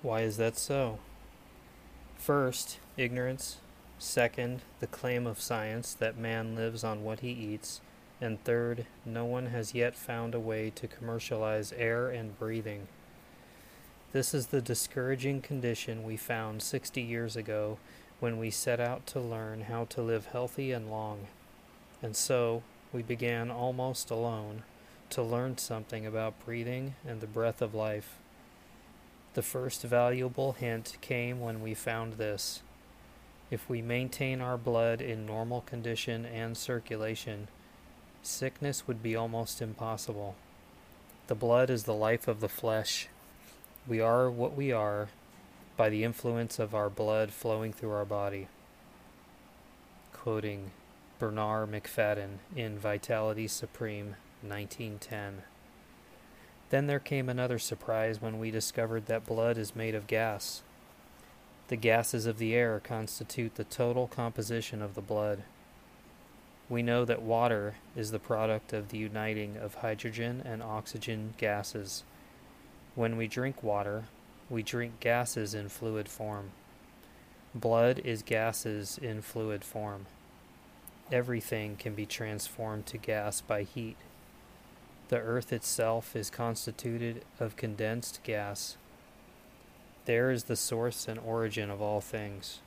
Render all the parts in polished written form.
Why is that so? First, ignorance. Second, the claim of science that man lives on what he eats. And third, no one has yet found a way to commercialize air and breathing. This is the discouraging condition we found 60 years ago when we set out to learn how to live healthy and long. And so, we began almost alone to learn something about breathing and the breath of life. The first valuable hint came when we found this. If we maintain our blood in normal condition and circulation, sickness would be almost impossible. The blood is the life of the flesh. We are what we are by the influence of our blood flowing through our body. Quoting Bernard McFadden in Vitality Supreme, 1910. Then there came another surprise when we discovered that blood is made of gas. The gases of the air constitute the total composition of the blood. We know that water is the product of the uniting of hydrogen and oxygen gases. When we drink water, we drink gases in fluid form. Blood is gases in fluid form. Everything can be transformed to gas by heat. The earth itself is constituted of condensed gas. There is the source and origin of all things.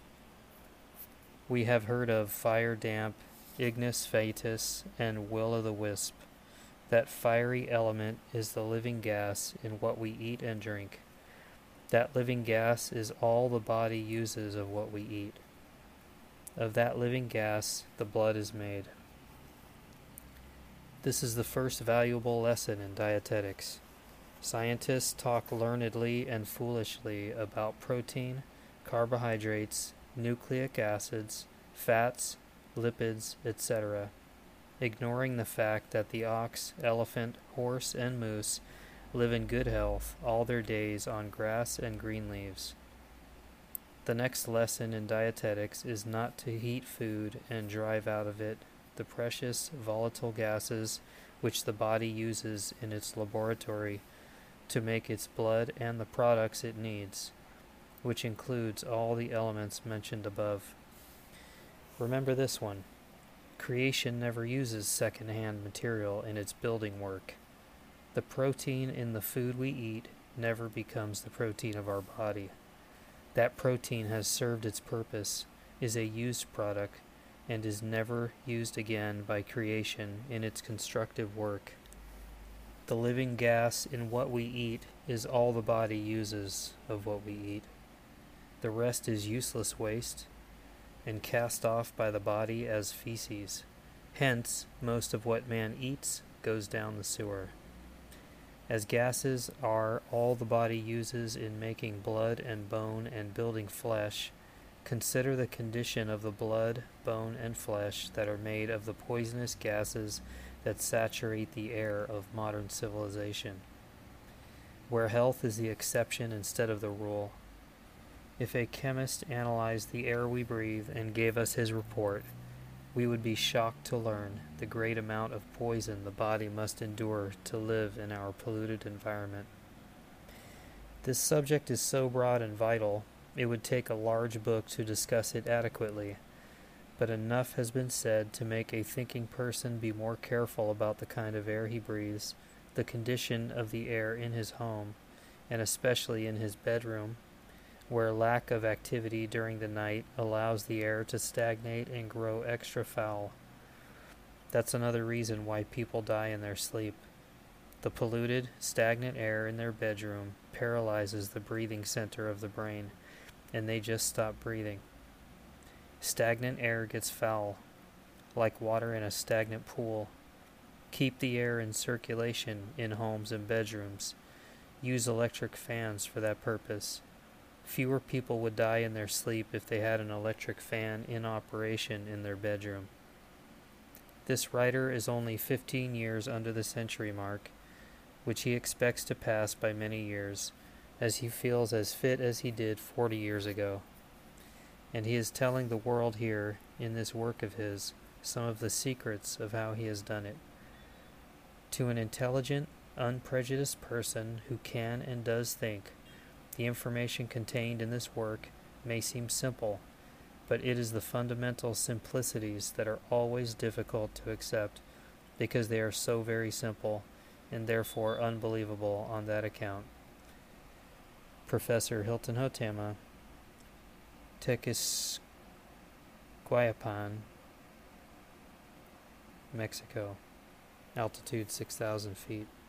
We have heard of fire damp, ignis fatuus, and will-o'-the-wisp. That fiery element is the living gas in what we eat and drink. That living gas is all the body uses of what we eat. Of that living gas, the blood is made. This is the first valuable lesson in dietetics. Scientists talk learnedly and foolishly about protein, carbohydrates, nucleic acids, fats, lipids, etc., ignoring the fact that the ox, elephant, horse, and moose live in good health all their days on grass and green leaves. The next lesson in dietetics is not to heat food and drive out of it the precious volatile gases which the body uses in its laboratory to make its blood and the products it needs, which includes all the elements mentioned above. Remember this one. Creation never uses second-hand material in its building work. The protein in the food we eat never becomes the protein of our body. That protein has served its purpose, is a used product, and is never used again by creation in its constructive work. The living gas in what we eat is all the body uses of what we eat. The rest is useless waste, and cast off by the body as feces. Hence, most of what man eats goes down the sewer. As gases are all the body uses in making blood and bone and building flesh, consider the condition of the blood, bone, and flesh that are made of the poisonous gases that saturate the air of modern civilization, where health is the exception instead of the rule. If a chemist analyzed the air we breathe and gave us his report, we would be shocked to learn the great amount of poison the body must endure to live in our polluted environment. This subject is so broad and vital, it would take a large book to discuss it adequately, but enough has been said to make a thinking person be more careful about the kind of air he breathes, the condition of the air in his home, and especially in his bedroom, where lack of activity during the night allows the air to stagnate and grow extra foul. That's another reason why people die in their sleep. The polluted, stagnant air in their bedroom paralyzes the breathing center of the brain, and they just stop breathing. Stagnant air gets foul, like water in a stagnant pool. Keep the air in circulation in homes and bedrooms. Use electric fans for that purpose. Fewer people would die in their sleep if they had an electric fan in operation in their bedroom. This writer is only 15 years under the century mark, which he expects to pass by many years, as he feels as fit as he did 40 years ago. And he is telling the world here, in this work of his, some of the secrets of how he has done it. To an intelligent, unprejudiced person who can and does think, The information contained in this work may seem simple, but it is the fundamental simplicities that are always difficult to accept because they are so very simple and therefore unbelievable on that account. Professor Hilton Hotema, Tequisquiapan, Mexico, altitude 6,000 feet.